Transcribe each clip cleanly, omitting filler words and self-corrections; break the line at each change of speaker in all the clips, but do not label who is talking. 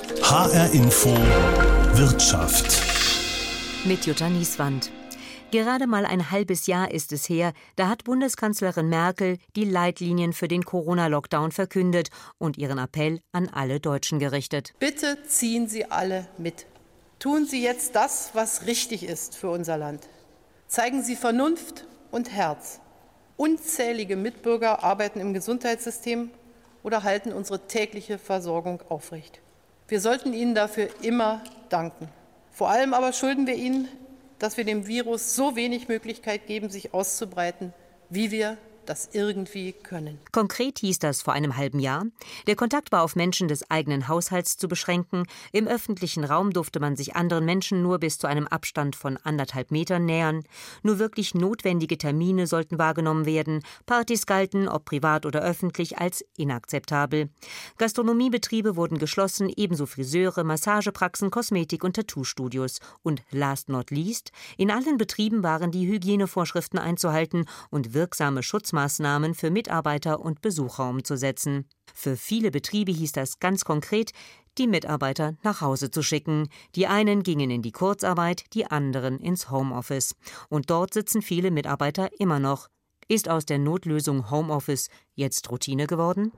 HR Info Wirtschaft
mit Jutta Nieswand. Gerade mal ein halbes Jahr ist es her, da hat Bundeskanzlerin Merkel die Leitlinien für den Corona-Lockdown verkündet und ihren Appell an alle Deutschen gerichtet.
Bitte ziehen Sie alle mit. Tun Sie jetzt das, was richtig ist für unser Land. Zeigen Sie Vernunft und Herz. Unzählige Mitbürger arbeiten im Gesundheitssystem oder halten unsere tägliche Versorgung aufrecht. Wir sollten Ihnen dafür immer danken. Vor allem aber schulden wir Ihnen, dass wir dem Virus so wenig Möglichkeit geben, sich auszubreiten, wie wir das irgendwie können.
Konkret hieß das vor einem halben Jahr, der Kontakt war auf Menschen des eigenen Haushalts zu beschränken. Im öffentlichen Raum durfte man sich anderen Menschen nur bis zu einem Abstand von 1,5 Metern nähern. Nur wirklich notwendige Termine sollten wahrgenommen werden. Partys galten, ob privat oder öffentlich, als inakzeptabel. Gastronomiebetriebe wurden geschlossen, ebenso Friseure, Massagepraxen, Kosmetik- und Tattoo-Studios. Und last not least, in allen Betrieben waren die Hygienevorschriften einzuhalten und wirksame Schutzmaßnahmen für Mitarbeiter und Besucher umzusetzen. Für viele Betriebe hieß das ganz konkret, die Mitarbeiter nach Hause zu schicken. Die einen gingen in die Kurzarbeit, die anderen ins Homeoffice. Und dort sitzen viele Mitarbeiter immer noch. Ist aus der Notlösung Homeoffice jetzt Routine geworden?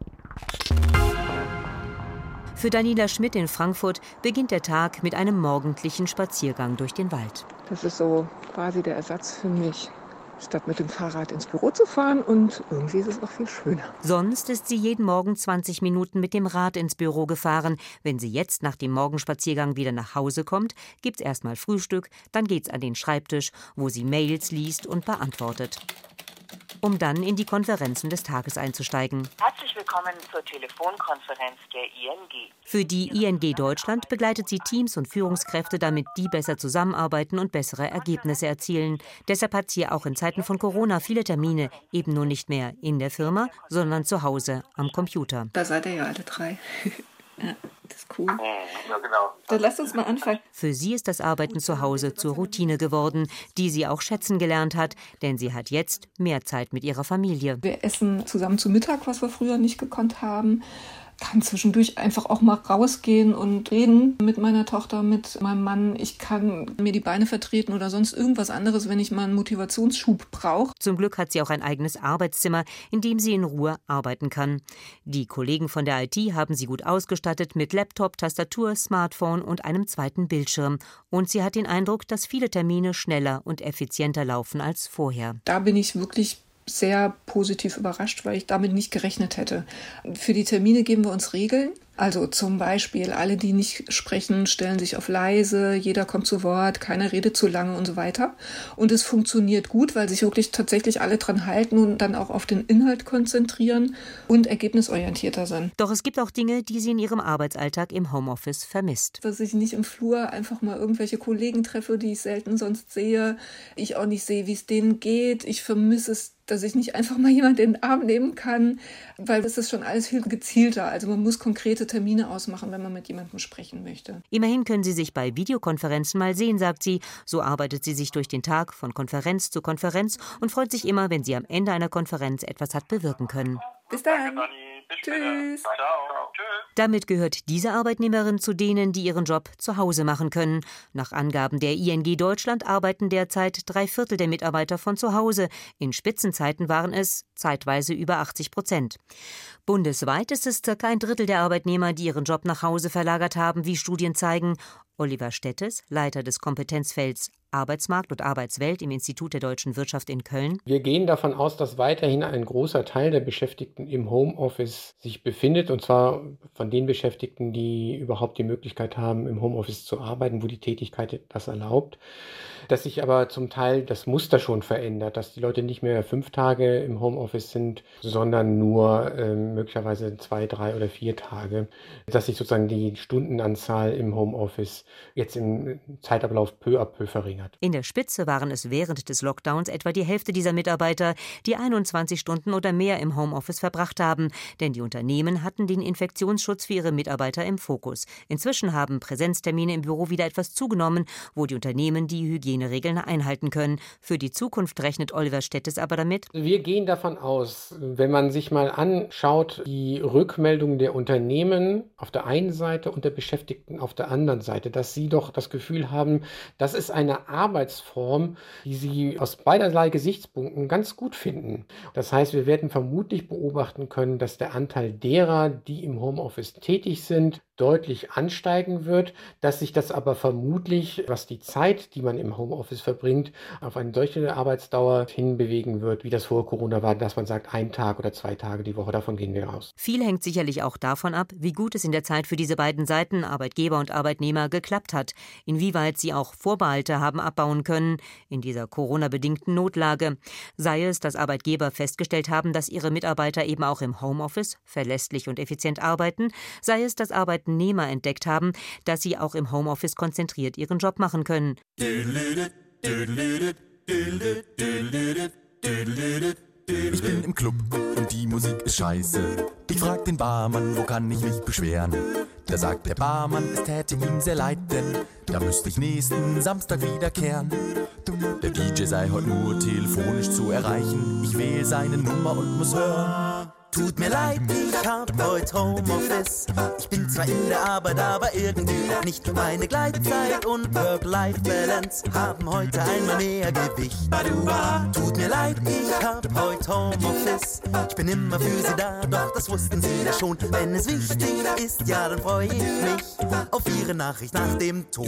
Für Daniela Schmidt in Frankfurt beginnt der Tag mit einem morgendlichen Spaziergang durch den Wald.
Das ist so quasi der Ersatz für mich, statt mit dem Fahrrad ins Büro zu fahren, und irgendwie ist es auch viel schöner.
Sonst ist sie jeden Morgen 20 Minuten mit dem Rad ins Büro gefahren. Wenn sie jetzt nach dem Morgenspaziergang wieder nach Hause kommt, gibt's erstmal Frühstück, dann geht's an den Schreibtisch, wo sie Mails liest und beantwortet, um dann in die Konferenzen des Tages einzusteigen.
Herzlich willkommen zur Telefonkonferenz der ING.
Für die ING Deutschland begleitet sie Teams und Führungskräfte, damit die besser zusammenarbeiten und bessere Ergebnisse erzielen. Deshalb hat sie auch in Zeiten von Corona viele Termine, eben nur nicht mehr in der Firma, sondern zu Hause am Computer.
Da seid ihr ja alle drei. Ja, das ist cool.
Ja, genau.
Dann lasst uns mal anfangen.
Für sie ist das Arbeiten zu Hause zur Routine geworden, die sie auch schätzen gelernt hat, denn sie hat jetzt mehr Zeit mit ihrer Familie.
Wir essen zusammen zu Mittag, was wir früher nicht gekonnt haben. Kann zwischendurch einfach auch mal rausgehen und reden mit meiner Tochter, mit meinem Mann. Ich kann mir die Beine vertreten oder sonst irgendwas anderes, wenn ich mal einen Motivationsschub brauche.
Zum Glück hat sie auch ein eigenes Arbeitszimmer, in dem sie in Ruhe arbeiten kann. Die Kollegen von der IT haben sie gut ausgestattet mit Laptop, Tastatur, Smartphone und einem zweiten Bildschirm. Und sie hat den Eindruck, dass viele Termine schneller und effizienter laufen als vorher.
Da bin ich wirklich sehr positiv überrascht, weil ich damit nicht gerechnet hätte. Für die Termine geben wir uns Regeln. Also zum Beispiel, alle, die nicht sprechen, stellen sich auf leise, jeder kommt zu Wort, keiner redet zu lange und so weiter. Und es funktioniert gut, weil sich wirklich tatsächlich alle dran halten und dann auch auf den Inhalt konzentrieren und ergebnisorientierter sind.
Doch es gibt auch Dinge, die sie in ihrem Arbeitsalltag im Homeoffice vermisst.
Dass ich nicht im Flur einfach mal irgendwelche Kollegen treffe, die ich selten sonst sehe. Ich auch nicht sehe, wie es denen geht. Ich vermisse es, dass ich nicht einfach mal jemanden in den Arm nehmen kann, weil das ist schon alles viel gezielter. Also man muss konkrete Termine ausmachen, wenn man mit jemandem sprechen möchte.
Immerhin können sie sich bei Videokonferenzen mal sehen, sagt sie. So arbeitet sie sich durch den Tag von Konferenz zu Konferenz und freut sich immer, wenn sie am Ende einer Konferenz etwas hat bewirken können.
Bis dann. Tschüss.
Ciao. Tschüss.
Damit gehört diese Arbeitnehmerin zu denen, die ihren Job zu Hause machen können. Nach Angaben der ING Deutschland arbeiten derzeit 3/4 der Mitarbeiter von zu Hause. In Spitzenzeiten waren es zeitweise über 80%. Bundesweit ist es circa 1/3 der Arbeitnehmer, die ihren Job nach Hause verlagert haben, wie Studien zeigen. Oliver Stettes, Leiter des Kompetenzfelds Arbeitsmarkt und Arbeitswelt im Institut der Deutschen Wirtschaft in Köln.
Wir gehen davon aus, dass weiterhin ein großer Teil der Beschäftigten im Homeoffice sich befindet, und zwar von den Beschäftigten, die überhaupt die Möglichkeit haben, im Homeoffice zu arbeiten, wo die Tätigkeit das erlaubt. Dass sich aber zum Teil das Muster schon verändert, dass die Leute nicht mehr 5 Tage im Homeoffice sind, sondern nur möglicherweise 2, 3 oder 4 Tage. Dass sich sozusagen die Stundenanzahl im Homeoffice jetzt im Zeitablauf peu à peu verringert.
In der Spitze waren es während des Lockdowns etwa die Hälfte dieser Mitarbeiter, die 21 Stunden oder mehr im Homeoffice verbracht haben, denn die Unternehmen hatten den Infektionsschutz für ihre Mitarbeiter im Fokus. Inzwischen haben Präsenztermine im Büro wieder etwas zugenommen, wo die Unternehmen die Hygieneregeln einhalten können. Für die Zukunft rechnet Oliver Stettes aber damit:
Wir gehen davon aus, wenn man sich mal anschaut, die Rückmeldungen der Unternehmen auf der einen Seite und der Beschäftigten auf der anderen Seite, dass sie doch das Gefühl haben, das ist eine Arbeitsform, die sie aus beiderlei Gesichtspunkten ganz gut finden. Das heißt, wir werden vermutlich beobachten können, dass der Anteil derer, die im Homeoffice tätig sind, deutlich ansteigen wird, dass sich das aber vermutlich, was die Zeit, die man im Homeoffice verbringt, auf eine solche Arbeitsdauer hinbewegen wird, wie das vor Corona war, dass man sagt, 1 Tag oder 2 Tage die Woche, davon gehen wir aus.
Viel hängt sicherlich auch davon ab, wie gut es in der Zeit für diese beiden Seiten, Arbeitgeber und Arbeitnehmer, geklappt hat, inwieweit sie auch Vorbehalte haben abbauen können in dieser Corona-bedingten Notlage. Sei es, dass Arbeitgeber festgestellt haben, dass ihre Mitarbeiter eben auch im Homeoffice verlässlich und effizient arbeiten, sei es, dass Arbeitnehmer entdeckt haben, dass sie auch im Homeoffice konzentriert ihren Job machen können.
Ich bin im Club und die Musik ist scheiße. Ich frag den Barmann, wo kann ich mich beschweren? Da sagt der Barmann, es täte ihm sehr leid, denn da müsste ich nächsten Samstag wiederkehren. Der DJ sei heute nur telefonisch zu erreichen. Ich wähle seine Nummer und muss hören. Tut mir leid, ich hab heute Homeoffice. Ich bin zwar in der Arbeit, aber irgendwie auch nicht. Meine Gleitzeit und Work-Life-Balance haben heute einmal mehr Gewicht. Tut mir leid, ich hab heute Homeoffice. Ich bin immer für Sie da, doch das wussten Sie ja schon. Wenn es wichtig ist, ja, dann freue ich mich auf Ihre Nachricht nach dem Ton.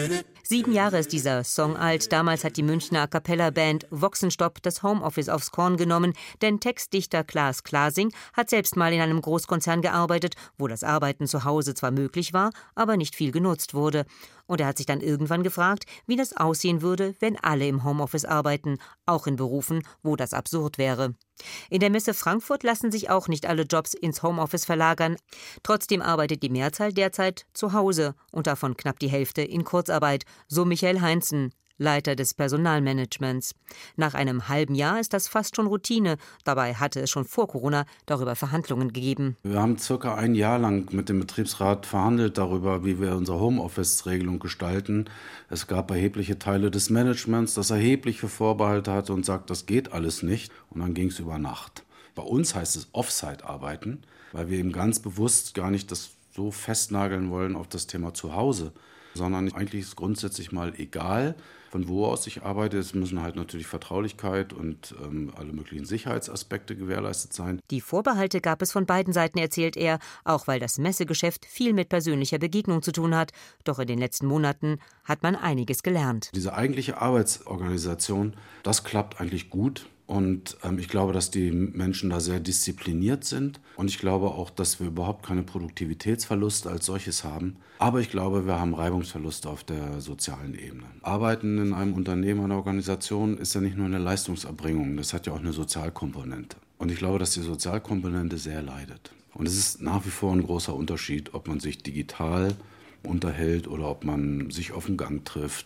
7 Jahre ist dieser Song alt. Damals hat die Münchner A-Cappella-Band Voxenstopp das Homeoffice aufs Korn genommen, denn Textdichter Klaas Klasing hat selbst mal in einem Großkonzern gearbeitet, wo das Arbeiten zu Hause zwar möglich war, aber nicht viel genutzt wurde. Und er hat sich dann irgendwann gefragt, wie das aussehen würde, wenn alle im Homeoffice arbeiten, auch in Berufen, wo das absurd wäre. In der Messe Frankfurt lassen sich auch nicht alle Jobs ins Homeoffice verlagern. Trotzdem arbeitet die Mehrzahl derzeit zu Hause und davon knapp die Hälfte in Kurzarbeit, so Michael Heinzen, Leiter des Personalmanagements. Nach einem halben Jahr ist das fast schon Routine. Dabei hatte es schon vor Corona darüber Verhandlungen gegeben.
Wir haben circa 1 Jahr lang mit dem Betriebsrat verhandelt darüber, wie wir unsere Homeoffice-Regelung gestalten. Es gab erhebliche Teile des Managements, das erhebliche Vorbehalte hatte und sagt, das geht alles nicht. Und dann ging es über Nacht. Bei uns heißt es Offsite-Arbeiten, weil wir eben ganz bewusst gar nicht das so festnageln wollen auf das Thema Zuhause, sondern eigentlich ist grundsätzlich mal egal, von wo aus ich arbeite. Es müssen halt natürlich Vertraulichkeit und alle möglichen Sicherheitsaspekte gewährleistet sein.
Die Vorbehalte gab es von beiden Seiten, erzählt er, auch weil das Messegeschäft viel mit persönlicher Begegnung zu tun hat. Doch in den letzten Monaten hat man einiges gelernt.
Diese eigentliche Arbeitsorganisation, das klappt eigentlich gut. Und ich glaube, dass die Menschen da sehr diszipliniert sind. Und ich glaube auch, dass wir überhaupt keine Produktivitätsverluste als solches haben. Aber ich glaube, wir haben Reibungsverluste auf der sozialen Ebene. Arbeiten in einem Unternehmen, einer Organisation ist ja nicht nur eine Leistungserbringung, das hat ja auch eine Sozialkomponente. Und ich glaube, dass die Sozialkomponente sehr leidet. Und es ist nach wie vor ein großer Unterschied, ob man sich digital unterhält oder ob man sich auf dem Gang trifft.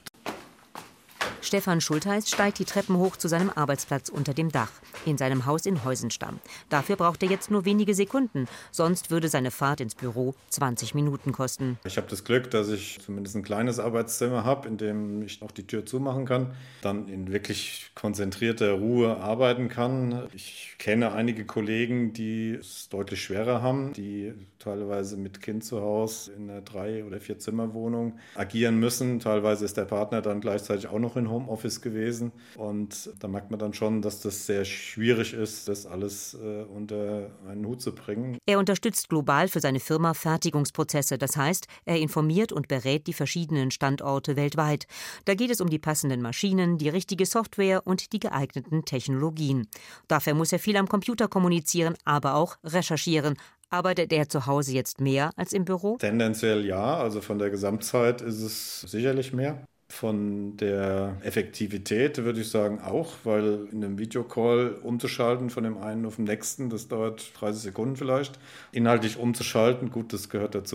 Stefan Schultheiß steigt die Treppen hoch zu seinem Arbeitsplatz unter dem Dach, in seinem Haus in Heusenstamm. Dafür braucht er jetzt nur wenige Sekunden, sonst würde seine Fahrt ins Büro 20 Minuten kosten.
Ich habe das Glück, dass ich zumindest ein kleines Arbeitszimmer habe, in dem ich auch die Tür zumachen kann, dann in wirklich konzentrierter Ruhe arbeiten kann. Ich kenne einige Kollegen, die es deutlich schwerer haben, die teilweise mit Kind zu Hause in einer 3- oder 4-Zimmer-Wohnung agieren müssen. Teilweise ist der Partner dann gleichzeitig auch noch in Homeoffice gewesen. Und da merkt man dann schon, dass das sehr schwierig ist, das alles unter einen Hut zu bringen.
Er unterstützt global für seine Firma Fertigungsprozesse. Das heißt, er informiert und berät die verschiedenen Standorte weltweit. Da geht es um die passenden Maschinen, die richtige Software und die geeigneten Technologien. Dafür muss er viel am Computer kommunizieren, aber auch recherchieren. Arbeitet er zu Hause jetzt mehr als im Büro?
Tendenziell ja, also von der Gesamtzeit ist es sicherlich mehr. Von der Effektivität würde ich sagen auch, weil in einem Videocall umzuschalten von dem einen auf den nächsten, das dauert 30 Sekunden vielleicht. Inhaltlich umzuschalten, gut, das gehört dazu.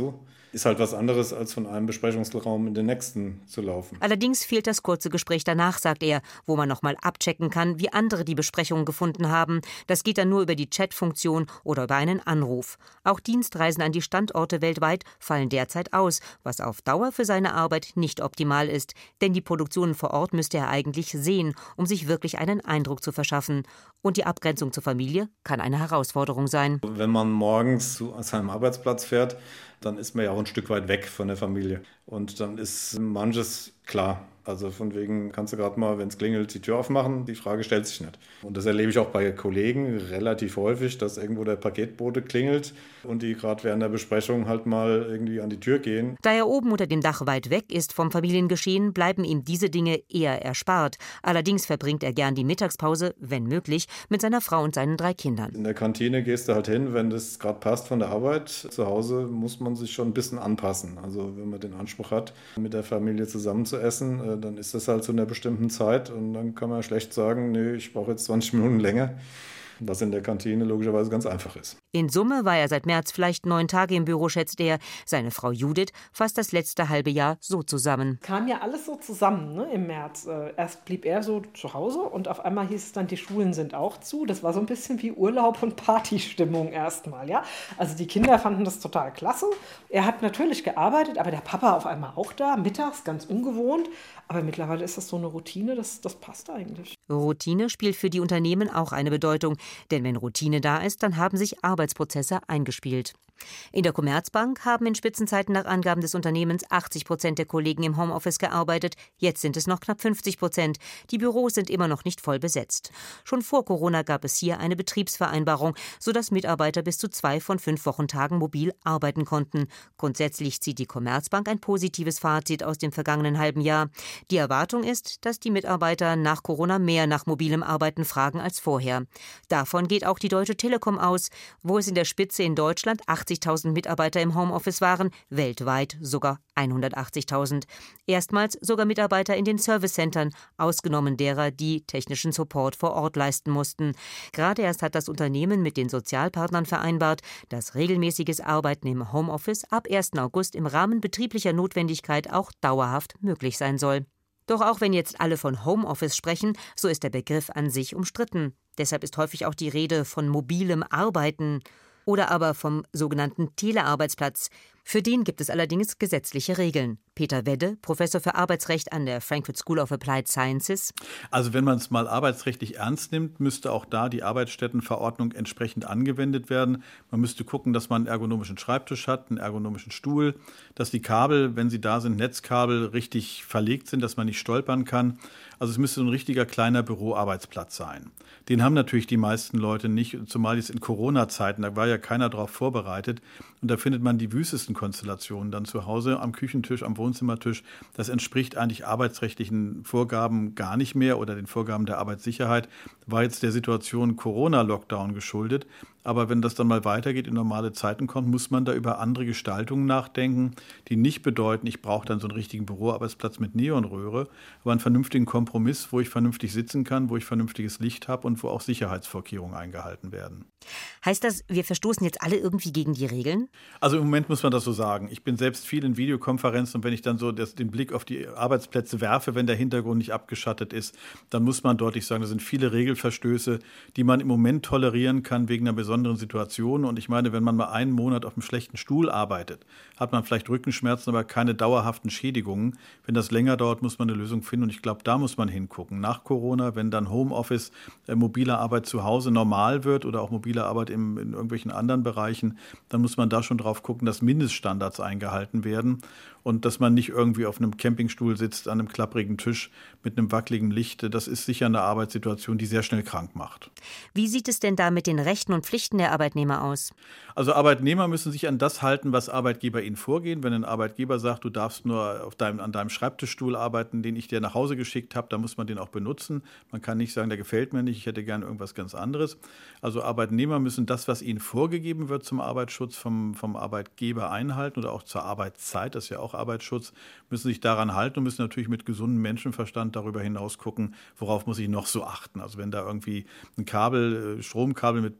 ist halt was anderes, als von einem Besprechungsraum in den nächsten zu laufen.
Allerdings fehlt das kurze Gespräch danach, sagt er, wo man nochmal abchecken kann, wie andere die Besprechungen gefunden haben. Das geht dann nur über die Chat-Funktion oder über einen Anruf. Auch Dienstreisen an die Standorte weltweit fallen derzeit aus, was auf Dauer für seine Arbeit nicht optimal ist. Denn die Produktionen vor Ort müsste er eigentlich sehen, um sich wirklich einen Eindruck zu verschaffen. Und die Abgrenzung zur Familie kann eine Herausforderung sein.
Wenn man morgens zu seinem Arbeitsplatz fährt, dann ist man ja auch ein Stück weit weg von der Familie. Und dann ist manches klar. Also von wegen kannst du gerade mal, wenn es klingelt, die Tür aufmachen. Die Frage stellt sich nicht. Und das erlebe ich auch bei Kollegen relativ häufig, dass irgendwo der Paketbote klingelt und die gerade während der Besprechung halt mal irgendwie an die Tür gehen.
Da er oben unter dem Dach weit weg ist vom Familiengeschehen, bleiben ihm diese Dinge eher erspart. Allerdings verbringt er gern die Mittagspause, wenn möglich, mit seiner Frau und seinen 3 Kindern.
In der Kantine gehst du halt hin, wenn das gerade passt von der Arbeit. Zu Hause muss man sich schon ein bisschen anpassen. Also wenn man den Anspruch hat, mit der Familie zusammen zu essen, dann ist das halt zu einer bestimmten Zeit und dann kann man schlecht sagen, nee, ich brauche jetzt 20 Minuten länger, was in der Kantine logischerweise ganz einfach ist.
In Summe war er seit März vielleicht 9 Tage im Büro, schätzt er. Seine Frau Judith fasst das letzte halbe Jahr so zusammen.
Kam ja alles so zusammen, ne, im März. Erst blieb er so zu Hause und auf einmal hieß es dann, die Schulen sind auch zu. Das war so ein bisschen wie Urlaub und Partystimmung erstmal, ja. Also die Kinder fanden das total klasse. Er hat natürlich gearbeitet, aber der Papa auf einmal auch da, mittags, ganz ungewohnt. Aber mittlerweile ist das so eine Routine, das passt eigentlich.
Routine spielt für die Unternehmen auch eine Bedeutung. Denn wenn Routine da ist, dann haben sich Arbeitsprozesse eingespielt. In der Commerzbank haben in Spitzenzeiten nach Angaben des Unternehmens 80% der Kollegen im Homeoffice gearbeitet. Jetzt sind es noch knapp 50%. Die Büros sind immer noch nicht voll besetzt. Schon vor Corona gab es hier eine Betriebsvereinbarung, sodass Mitarbeiter bis zu 2 von 5 Wochentagen mobil arbeiten konnten. Grundsätzlich zieht die Commerzbank ein positives Fazit aus dem vergangenen halben Jahr. Die Erwartung ist, dass die Mitarbeiter nach Corona mehr nach mobilem Arbeiten fragen als vorher. Davon geht auch die Deutsche Telekom aus, wo es in der Spitze in Deutschland 80.000 Mitarbeiter im Homeoffice waren, weltweit sogar 180.000. Erstmals sogar Mitarbeiter in den Servicecentern, ausgenommen derer, die technischen Support vor Ort leisten mussten. Gerade erst hat das Unternehmen mit den Sozialpartnern vereinbart, dass regelmäßiges Arbeiten im Homeoffice ab 1. August im Rahmen betrieblicher Notwendigkeit auch dauerhaft möglich sein soll. Doch auch wenn jetzt alle von Homeoffice sprechen, so ist der Begriff an sich umstritten. Deshalb ist häufig auch die Rede von mobilem Arbeiten oder aber vom sogenannten Telearbeitsplatz. Für den gibt es allerdings gesetzliche Regeln. Peter Wedde, Professor für Arbeitsrecht an der Frankfurt School of Applied Sciences.
Also wenn man es mal arbeitsrechtlich ernst nimmt, müsste auch da die Arbeitsstättenverordnung entsprechend angewendet werden. Man müsste gucken, dass man einen ergonomischen Schreibtisch hat, einen ergonomischen Stuhl, dass die Kabel, wenn sie da sind, Netzkabel richtig verlegt sind, dass man nicht stolpern kann. Also es müsste so ein richtiger kleiner Büroarbeitsplatz sein. Den haben natürlich die meisten Leute nicht, zumal jetzt in Corona-Zeiten, da war ja keiner darauf vorbereitet. Und da findet man die wüstesten Konstellationen dann zu Hause am Küchentisch, am Wohnzimmertisch. Das entspricht eigentlich arbeitsrechtlichen Vorgaben gar nicht mehr oder den Vorgaben der Arbeitssicherheit. War jetzt der Situation Corona-Lockdown geschuldet. Aber wenn das dann mal weitergeht, in normale Zeiten kommt, muss man da über andere Gestaltungen nachdenken, die nicht bedeuten, ich brauche dann so einen richtigen Büroarbeitsplatz mit Neonröhre, aber einen vernünftigen Kompromiss, wo ich vernünftig sitzen kann, wo ich vernünftiges Licht habe und wo auch Sicherheitsvorkehrungen eingehalten werden.
Heißt das, wir verstoßen jetzt alle irgendwie gegen die Regeln?
Also im Moment muss man das so sagen. Ich bin selbst viel in Videokonferenzen und wenn ich dann so den Blick auf die Arbeitsplätze werfe, wenn der Hintergrund nicht abgeschattet ist, dann muss man deutlich sagen, da sind viele Regelverstöße, die man im Moment tolerieren kann wegen einer besonderen Situation. Und ich meine, wenn man mal einen Monat auf einem schlechten Stuhl arbeitet, hat man vielleicht Rückenschmerzen, aber keine dauerhaften Schädigungen. Wenn das länger dauert, muss man eine Lösung finden. Und ich glaube, da muss man hingucken. Nach Corona, wenn dann Homeoffice, mobile Arbeit zu Hause normal wird oder auch mobile Arbeit in irgendwelchen anderen Bereichen, dann muss man da schon drauf gucken, dass Mindeststandards eingehalten werden und dass man nicht irgendwie auf einem Campingstuhl sitzt, an einem klapprigen Tisch mit einem wackeligen Licht. Das ist sicher eine Arbeitssituation, die sehr schnell krank macht.
Wie sieht es denn da mit den Rechten und Pflichten der Arbeitnehmer aus?
Also Arbeitnehmer müssen sich an das halten, was Arbeitgeber ihnen vorgehen. Wenn ein Arbeitgeber sagt, du darfst nur an deinem Schreibtischstuhl arbeiten, den ich dir nach Hause geschickt habe, dann muss man den auch benutzen. Man kann nicht sagen, der gefällt mir nicht, ich hätte gerne irgendwas ganz anderes. Also Arbeitnehmer müssen das, was ihnen vorgegeben wird zum Arbeitsschutz, vom Arbeitgeber einhalten oder auch zur Arbeitszeit, das ist ja auch Arbeitsschutz, müssen sich daran halten und müssen natürlich mit gesundem Menschenverstand darüber hinaus gucken, worauf muss ich noch so achten. Also wenn da irgendwie ein Stromkabel mit blanken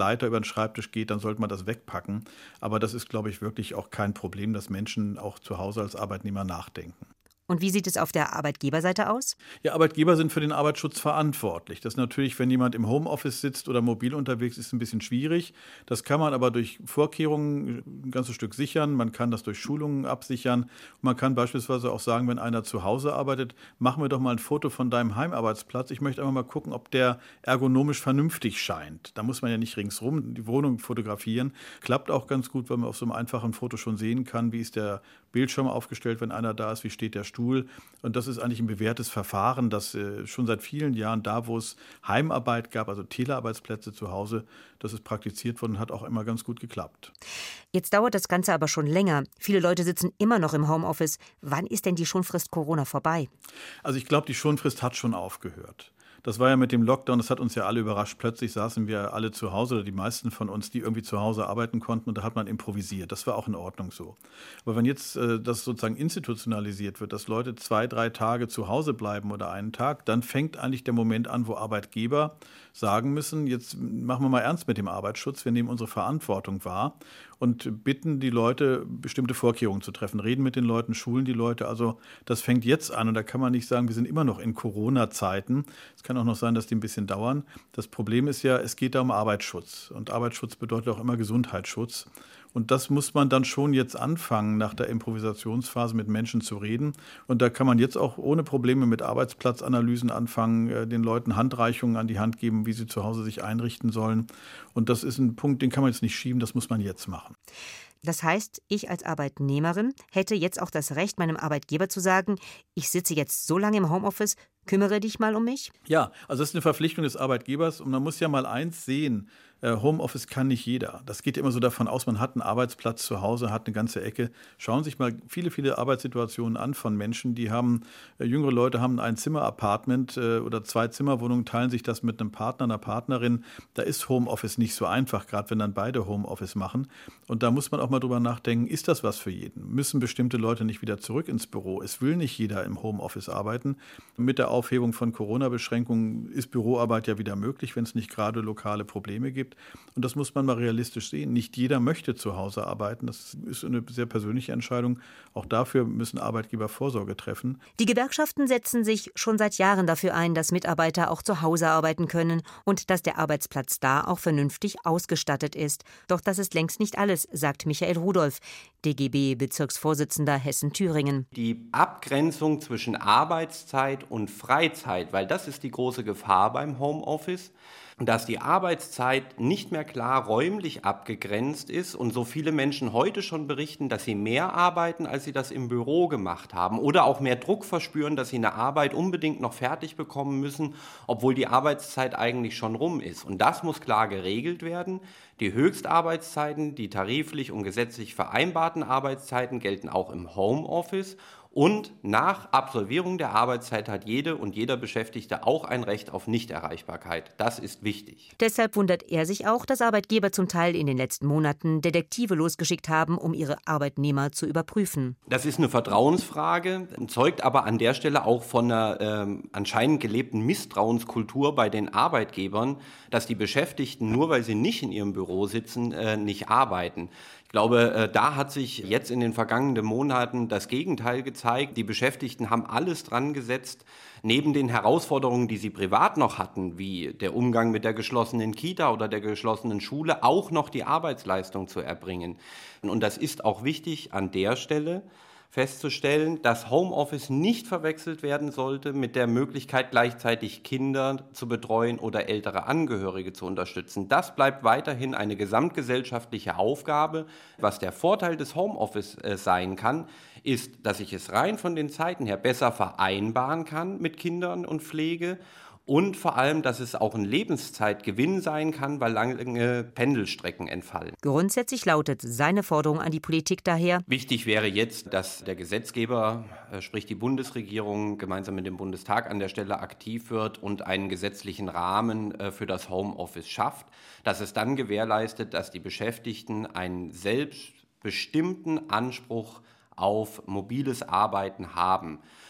Leiter über den Schreibtisch geht, dann sollte man das wegpacken. Aber das ist, glaube ich, wirklich auch kein Problem, dass Menschen auch zu Hause als Arbeitnehmer nachdenken.
Und wie sieht es auf der Arbeitgeberseite aus?
Ja, Arbeitgeber sind für den Arbeitsschutz verantwortlich. Das ist natürlich, wenn jemand im Homeoffice sitzt oder mobil unterwegs ist, ein bisschen schwierig. Das kann man aber durch Vorkehrungen ein ganzes Stück sichern. Man kann das durch Schulungen absichern. Und man kann beispielsweise auch sagen, wenn einer zu Hause arbeitet, machen wir doch mal ein Foto von deinem Heimarbeitsplatz. Ich möchte einfach mal gucken, ob der ergonomisch vernünftig scheint. Da muss man ja nicht ringsrum die Wohnung fotografieren. Klappt auch ganz gut, weil man auf so einem einfachen Foto schon sehen kann, wie ist der Bildschirm aufgestellt, wenn einer da ist, wie steht der Stuhl. Und das ist eigentlich ein bewährtes Verfahren, das schon seit vielen Jahren da, wo es Heimarbeit gab, also Telearbeitsplätze zu Hause, das ist praktiziert worden und hat auch immer ganz gut geklappt.
Jetzt dauert das Ganze aber schon länger. Viele Leute sitzen immer noch im Homeoffice. Wann ist denn die Schonfrist Corona vorbei?
Also ich glaube, die Schonfrist hat schon aufgehört. Das war ja mit dem Lockdown, das hat uns ja alle überrascht. Plötzlich saßen wir alle zu Hause, oder die meisten von uns, die irgendwie zu Hause arbeiten konnten, und da hat man improvisiert. Das war auch in Ordnung so. Aber wenn jetzt das sozusagen institutionalisiert wird, dass Leute 2-3 Tage zu Hause bleiben oder einen Tag, dann fängt eigentlich der Moment an, wo Arbeitgeber sagen müssen, jetzt machen wir mal ernst mit dem Arbeitsschutz, wir nehmen unsere Verantwortung wahr und bitten die Leute, bestimmte Vorkehrungen zu treffen, reden mit den Leuten, schulen die Leute. Also das fängt jetzt an und da kann man nicht sagen, wir sind immer noch in Corona-Zeiten. Es kann auch noch sein, dass die ein bisschen dauern. Das Problem ist ja, es geht da um Arbeitsschutz und Arbeitsschutz bedeutet auch immer Gesundheitsschutz. Und das muss man dann schon jetzt anfangen, nach der Improvisationsphase mit Menschen zu reden. Und da kann man jetzt auch ohne Probleme mit Arbeitsplatzanalysen anfangen, den Leuten Handreichungen an die Hand geben, wie sie zu Hause sich einrichten sollen. Und das ist ein Punkt, den kann man jetzt nicht schieben, das muss man jetzt machen.
Das heißt, ich als Arbeitnehmerin hätte jetzt auch das Recht, meinem Arbeitgeber zu sagen, ich sitze jetzt so lange im Homeoffice, kümmere dich mal um mich?
Ja, also das ist eine Verpflichtung des Arbeitgebers und man muss ja mal eins sehen, Homeoffice kann nicht jeder. Das geht immer so davon aus, man hat einen Arbeitsplatz zu Hause, hat eine ganze Ecke. Schauen Sie sich mal viele Arbeitssituationen an von Menschen, die haben, jüngere Leute haben ein Zimmer-Apartment oder 2 Zimmerwohnungen, teilen sich das mit einem Partner, einer Partnerin. Da ist Homeoffice nicht so einfach, gerade wenn dann beide Homeoffice machen. Und da muss man auch mal drüber nachdenken, ist das was für jeden? Müssen bestimmte Leute nicht wieder zurück ins Büro? Es will nicht jeder im Homeoffice arbeiten. Mit der Aufhebung von Corona-Beschränkungen ist Büroarbeit ja wieder möglich, wenn es nicht gerade lokale Probleme gibt. Und das muss man mal realistisch sehen. Nicht jeder möchte zu Hause arbeiten. Das ist eine sehr persönliche Entscheidung. Auch dafür müssen Arbeitgeber Vorsorge treffen.
Die Gewerkschaften setzen sich schon seit Jahren dafür ein, dass Mitarbeiter auch zu Hause arbeiten können und dass der Arbeitsplatz da auch vernünftig ausgestattet ist. Doch das ist längst nicht alles, sagt Michael Rudolph, DGB-Bezirksvorsitzender Hessen-Thüringen.
Die Abgrenzung zwischen Arbeitszeit und Freizeit, weil das ist die große Gefahr beim Homeoffice, dass die Arbeitszeit nicht mehr klar räumlich abgegrenzt ist und so viele Menschen heute schon berichten, dass sie mehr arbeiten, als sie das im Büro gemacht haben oder auch mehr Druck verspüren, dass sie eine Arbeit unbedingt noch fertig bekommen müssen, obwohl die Arbeitszeit eigentlich schon rum ist. Und das muss klar geregelt werden. Die Höchstarbeitszeiten, die tariflich und gesetzlich vereinbarten Arbeitszeiten gelten auch im Homeoffice. Und nach Absolvierung der Arbeitszeit hat jede und jeder Beschäftigte auch ein Recht auf Nichterreichbarkeit. Das ist wichtig.
Deshalb wundert er sich auch, dass Arbeitgeber zum Teil in den letzten Monaten Detektive losgeschickt haben, um ihre Arbeitnehmer zu überprüfen.
Das ist eine Vertrauensfrage, zeugt aber an der Stelle auch von einer anscheinend gelebten Misstrauenskultur bei den Arbeitgebern, dass die Beschäftigten, nur weil sie nicht in ihrem Büro sitzen, nicht arbeiten. Ich glaube, da hat sich jetzt in den vergangenen Monaten das Gegenteil gezeigt. Die Beschäftigten haben alles dran gesetzt, neben den Herausforderungen, die sie privat noch hatten, wie der Umgang mit der geschlossenen Kita oder der geschlossenen Schule, auch noch die Arbeitsleistung zu erbringen. Und das ist auch wichtig an der Stelle festzustellen, dass Homeoffice nicht verwechselt werden sollte mit der Möglichkeit, gleichzeitig Kinder zu betreuen oder ältere Angehörige zu unterstützen. Das bleibt weiterhin eine gesamtgesellschaftliche Aufgabe. Was der Vorteil des Homeoffice sein kann, ist, dass ich es rein von den Zeiten her besser vereinbaren kann mit Kindern und Pflege. Und vor allem, dass es auch ein Lebenszeitgewinn sein kann, weil lange Pendelstrecken entfallen.
Grundsätzlich lautet seine Forderung an die Politik daher:
Wichtig wäre jetzt, dass der Gesetzgeber, sprich die Bundesregierung, gemeinsam mit dem Bundestag an der Stelle aktiv wird und einen gesetzlichen Rahmen für das Homeoffice schafft. Dass es dann gewährleistet, dass die Beschäftigten einen selbstbestimmten Anspruch auf mobiles Arbeiten haben.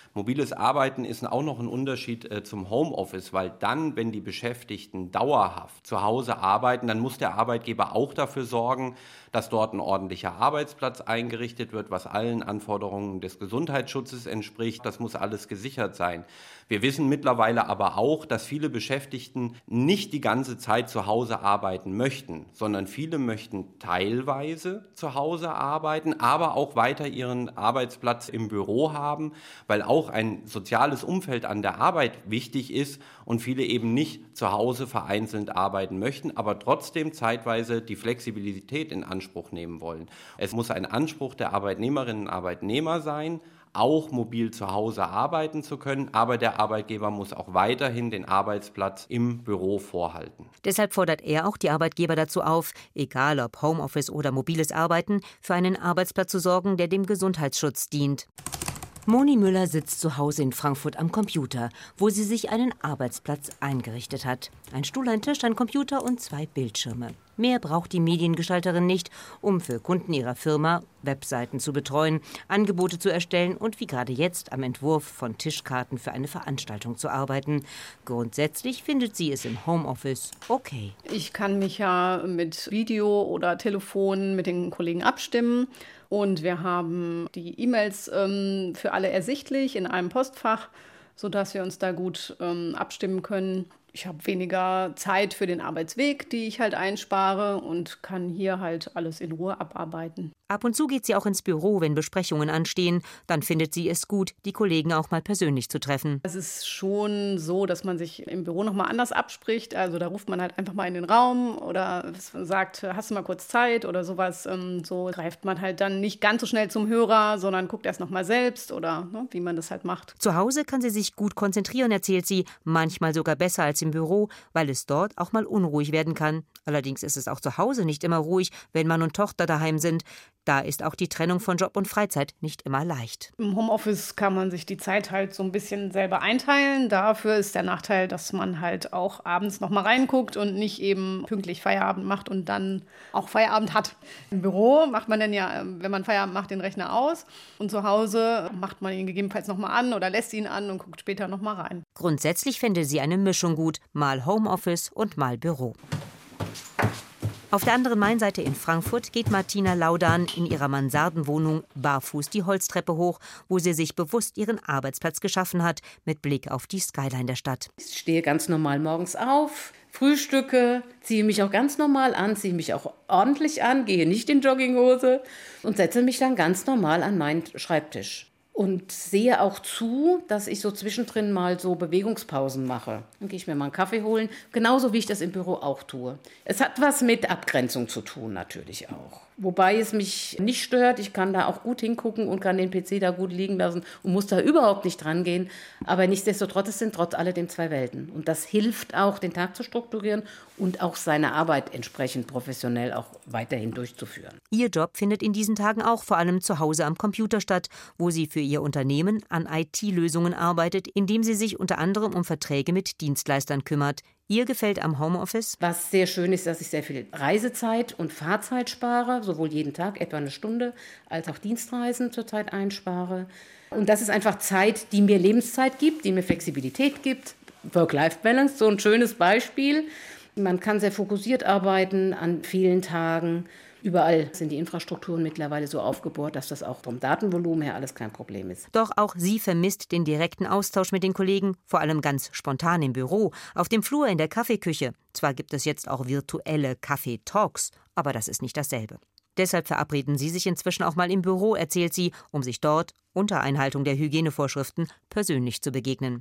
Mobiles Arbeiten ist auch noch ein Unterschied zum Homeoffice, weil dann, wenn die Beschäftigten dauerhaft zu Hause arbeiten, dann muss der Arbeitgeber auch dafür sorgen, dass dort ein ordentlicher Arbeitsplatz eingerichtet wird, was allen Anforderungen des Gesundheitsschutzes entspricht. Das muss alles gesichert sein. Wir wissen mittlerweile aber auch, dass viele Beschäftigten nicht die ganze Zeit zu Hause arbeiten möchten, sondern viele möchten teilweise zu Hause arbeiten, aber auch weiter ihren Arbeitsplatz im Büro haben, weil auch ein soziales Umfeld an der Arbeit wichtig ist und viele eben nicht zu Hause vereinzelt arbeiten möchten, aber trotzdem zeitweise die Flexibilität in Anspruch nehmen wollen. Es muss ein Anspruch der Arbeitnehmerinnen und Arbeitnehmer sein, auch mobil zu Hause arbeiten zu können, aber der Arbeitgeber muss auch weiterhin den Arbeitsplatz im Büro vorhalten.
Deshalb fordert er auch die Arbeitgeber dazu auf, egal ob Homeoffice oder mobiles Arbeiten, für einen Arbeitsplatz zu sorgen, der dem Gesundheitsschutz dient. Moni Müller sitzt zu Hause in Frankfurt am Computer, wo sie sich einen Arbeitsplatz eingerichtet hat. Ein Stuhl, ein Tisch, ein Computer und 2 Bildschirme. Mehr braucht die Mediengestalterin nicht, um für Kunden ihrer Firma Webseiten zu betreuen, Angebote zu erstellen und wie gerade jetzt am Entwurf von Tischkarten für eine Veranstaltung zu arbeiten. Grundsätzlich findet sie es im Homeoffice okay.
Ich kann mich ja mit Video oder Telefon mit den Kollegen abstimmen. Und wir haben die E-Mails für alle ersichtlich in einem Postfach, sodass wir uns da gut abstimmen können. Ich habe weniger Zeit für den Arbeitsweg, die ich halt einspare und kann hier halt alles in Ruhe abarbeiten.
Ab und zu geht sie auch ins Büro, wenn Besprechungen anstehen. Dann findet sie es gut, die Kollegen auch mal persönlich zu treffen.
Es ist schon so, dass man sich im Büro nochmal anders abspricht. Also da ruft man halt einfach mal in den Raum oder sagt, hast du mal kurz Zeit oder sowas. So greift man halt dann nicht ganz so schnell zum Hörer, sondern guckt erst nochmal selbst oder wie man das halt macht.
Zu Hause kann sie sich gut konzentrieren, erzählt sie. Manchmal sogar besser als im Büro, weil es dort auch mal unruhig werden kann. Allerdings ist es auch zu Hause nicht immer ruhig, wenn Mann und Tochter daheim sind. Da ist auch die Trennung von Job und Freizeit nicht immer leicht.
Im Homeoffice kann man sich die Zeit halt so ein bisschen selber einteilen. Dafür ist der Nachteil, dass man halt auch abends noch mal reinguckt und nicht eben pünktlich Feierabend macht und dann auch Feierabend hat. Im Büro macht man dann ja, wenn man Feierabend macht, den Rechner aus. Und zu Hause macht man ihn gegebenenfalls noch mal an oder lässt ihn an und guckt später noch mal rein.
Grundsätzlich fände sie eine Mischung gut, mal Homeoffice und mal Büro. Auf der anderen Mainseite in Frankfurt geht Martina Laudan in ihrer Mansardenwohnung barfuß die Holztreppe hoch, wo sie sich bewusst ihren Arbeitsplatz geschaffen hat, mit Blick auf die Skyline der Stadt.
Ich stehe ganz normal morgens auf, frühstücke, ziehe mich auch ganz normal an, ziehe mich auch ordentlich an, gehe nicht in Jogginghose und setze mich dann ganz normal an meinen Schreibtisch. Und sehe auch zu, dass ich so zwischendrin mal so Bewegungspausen mache. Dann gehe ich mir mal einen Kaffee holen, genauso wie ich das im Büro auch tue. Es hat was mit Abgrenzung zu tun natürlich auch. Wobei es mich nicht stört, ich kann da auch gut hingucken und kann den PC da gut liegen lassen und muss da überhaupt nicht dran gehen. Aber nichtsdestotrotz, es sind trotz alledem 2 Welten. Und das hilft auch, den Tag zu strukturieren und auch seine Arbeit entsprechend professionell auch weiterhin durchzuführen.
Ihr Job findet in diesen Tagen auch vor allem zu Hause am Computer statt, wo sie für ihr Unternehmen an IT-Lösungen arbeitet, indem sie sich unter anderem um Verträge mit Dienstleistern kümmert. Ihr gefällt am Homeoffice?
Was sehr schön ist, dass ich sehr viel Reisezeit und Fahrzeit spare, sowohl jeden Tag etwa eine Stunde, als auch Dienstreisen zurzeit einspare. Und das ist einfach Zeit, die mir Lebenszeit gibt, die mir Flexibilität gibt. Work-Life-Balance, so ein schönes Beispiel. Man kann sehr fokussiert arbeiten an vielen Tagen. Überall sind die Infrastrukturen mittlerweile so aufgebohrt, dass das auch vom Datenvolumen her alles kein Problem ist.
Doch auch sie vermisst den direkten Austausch mit den Kollegen, vor allem ganz spontan im Büro, auf dem Flur, in der Kaffeeküche. Zwar gibt es jetzt auch virtuelle Kaffee-Talks, aber das ist nicht dasselbe. Deshalb verabreden sie sich inzwischen auch mal im Büro, erzählt sie, um sich dort, unter Einhaltung der Hygienevorschriften, persönlich zu begegnen.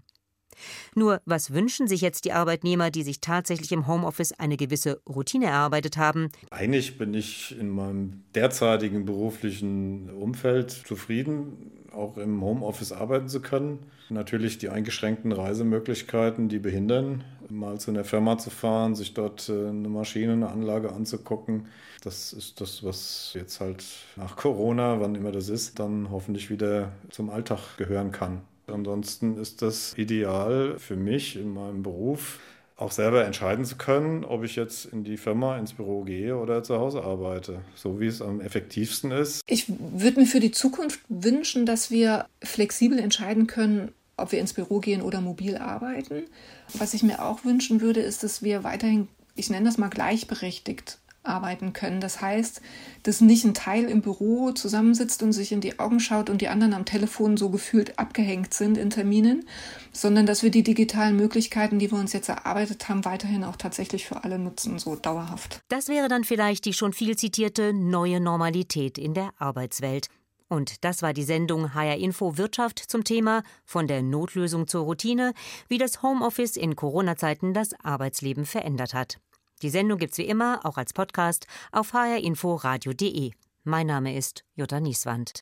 Nur, was wünschen sich jetzt die Arbeitnehmer, die sich tatsächlich im Homeoffice eine gewisse Routine erarbeitet haben?
Eigentlich bin ich in meinem derzeitigen beruflichen Umfeld zufrieden, auch im Homeoffice arbeiten zu können. Natürlich die eingeschränkten Reisemöglichkeiten, die behindern, mal zu einer Firma zu fahren, sich dort eine Maschine, eine Anlage anzugucken. Das ist das, was jetzt halt nach Corona, wann immer das ist, dann hoffentlich wieder zum Alltag gehören kann. Ansonsten ist das ideal für mich in meinem Beruf, auch selber entscheiden zu können, ob ich jetzt in die Firma, ins Büro gehe oder zu Hause arbeite, so wie es am effektivsten ist.
Ich würde mir für die Zukunft wünschen, dass wir flexibel entscheiden können, ob wir ins Büro gehen oder mobil arbeiten. Was ich mir auch wünschen würde, ist, dass wir weiterhin, ich nenne das mal gleichberechtigt, arbeiten können. Das heißt, dass nicht ein Teil im Büro zusammensitzt und sich in die Augen schaut und die anderen am Telefon so gefühlt abgehängt sind in Terminen, sondern dass wir die digitalen Möglichkeiten, die wir uns jetzt erarbeitet haben, weiterhin auch tatsächlich für alle nutzen, so dauerhaft.
Das wäre dann vielleicht die schon viel zitierte neue Normalität in der Arbeitswelt. Und das war die Sendung HR Info Wirtschaft zum Thema von der Notlösung zur Routine, wie das Homeoffice in Corona-Zeiten das Arbeitsleben verändert hat. Die Sendung gibt's wie immer auch als Podcast auf hrinforadio.de. Mein Name ist Jutta Nieswand.